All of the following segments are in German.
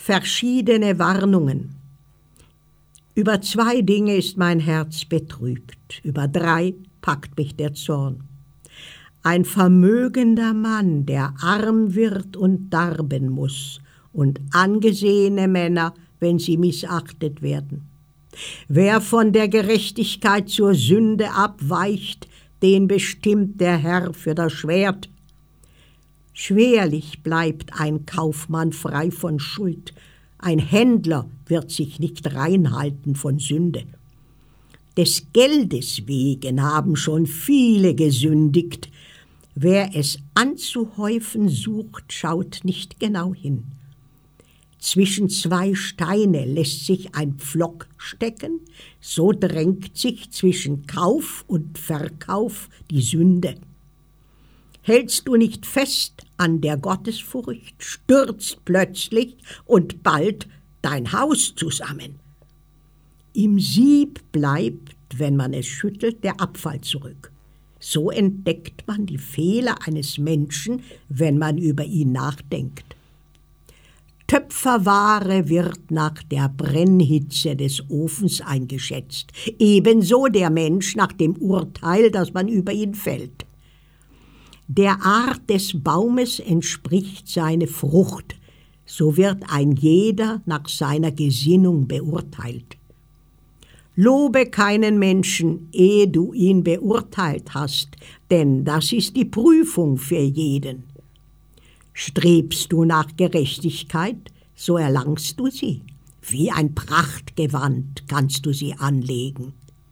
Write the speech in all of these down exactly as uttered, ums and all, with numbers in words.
Verschiedene Warnungen. Über zwei Dinge ist mein Herz betrübt, über drei packt mich der Zorn. Ein vermögender Mann, der arm wird und darben muss, und angesehene Männer, wenn sie missachtet werden. Wer von der Gerechtigkeit zur Sünde abweicht, den bestimmt der Herr für das Schwert. Schwerlich bleibt ein Kaufmann frei von Schuld, ein Händler wird sich nicht reinhalten von Sünde. Des Geldes wegen haben schon viele gesündigt. Wer es anzuhäufen sucht, schaut nicht genau hin. Zwischen zwei Steine lässt sich ein Pflock stecken, so drängt sich zwischen Kauf und Verkauf die Sünde. Hältst du nicht fest an der Gottesfurcht, stürzt plötzlich und bald dein Haus zusammen. Im Sieb bleibt, wenn man es schüttelt, der Abfall zurück. So entdeckt man die Fehler eines Menschen, wenn man über ihn nachdenkt. Töpferware wird nach der Brennhitze des Ofens eingeschätzt, ebenso der Mensch nach dem Urteil, das man über ihn fällt. Der Art des Baumes entspricht seine Frucht, so wird ein jeder nach seiner Gesinnung beurteilt. Lobe keinen Menschen, ehe du ihn beurteilt hast, denn das ist die Prüfung für jeden. Strebst du nach Gerechtigkeit, so erlangst du sie. Wie ein Prachtgewand kannst du sie anlegen.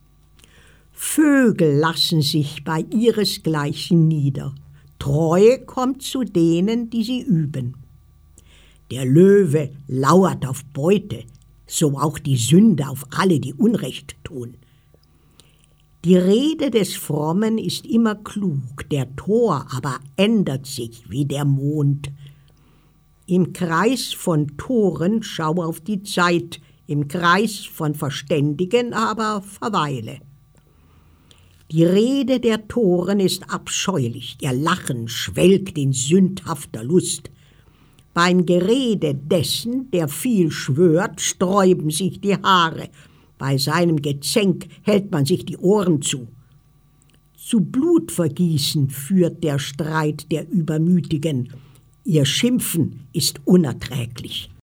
Vögel lassen sich bei ihresgleichen nieder. Treue kommt zu denen, die sie üben. Der Löwe lauert auf Beute, so auch die Sünde auf alle, die Unrecht tun. Die Rede des Frommen ist immer klug, der Tor aber ändert sich wie der Mond. Im Kreis von Toren schau auf die Zeit, im Kreis von Verständigen aber verweile. Die Rede der Toren ist abscheulich, ihr Lachen schwelgt in sündhafter Lust. Beim Gerede dessen, der viel schwört, sträuben sich die Haare, bei seinem Gezänk hält man sich die Ohren zu. Zu Blutvergießen führt der Streit der Übermütigen, ihr Schimpfen ist unerträglich.